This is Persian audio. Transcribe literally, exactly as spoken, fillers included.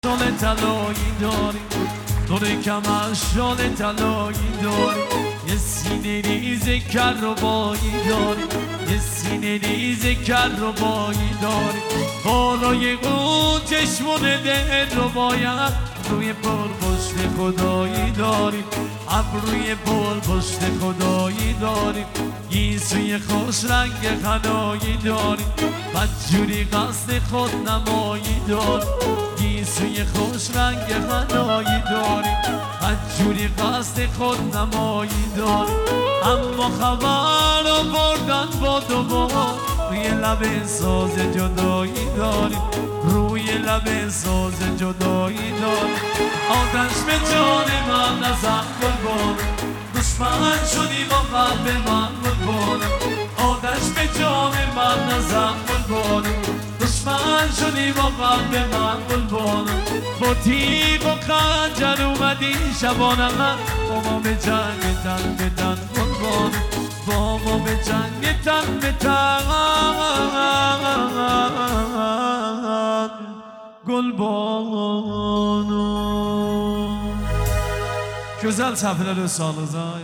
شال طلایی داری دور کمر شال طلایی داری یه سینه ریز کربایی داری یه سینه ریز کربایی داری بالای اون چشمون دل رو باید روی پل پشت خدایی داری ابروی پل پشت خدایی داری گیسوی خوش رنگ خنایی داری بدجوری قصد خود نمایی داری گیسوی خوش رنگ خنایی داری بدجوری قصد خود نمایی داری اما خبر رو بردن با دوبار روی لب ساز جدایی داری روی لب ساز جدایی داری آتش به جان من نزن گلبان دشمن شدی با قلب من گلبان آتش به جان من نزن گلبان دشمن شدی با قلب من گلبان با تیغ و خنجر اومدی شبانه من با ما به جنگ تن به تن گلبان با ما به جنگ تن به تن گلبانو Güzel sahneler sağlığınıza.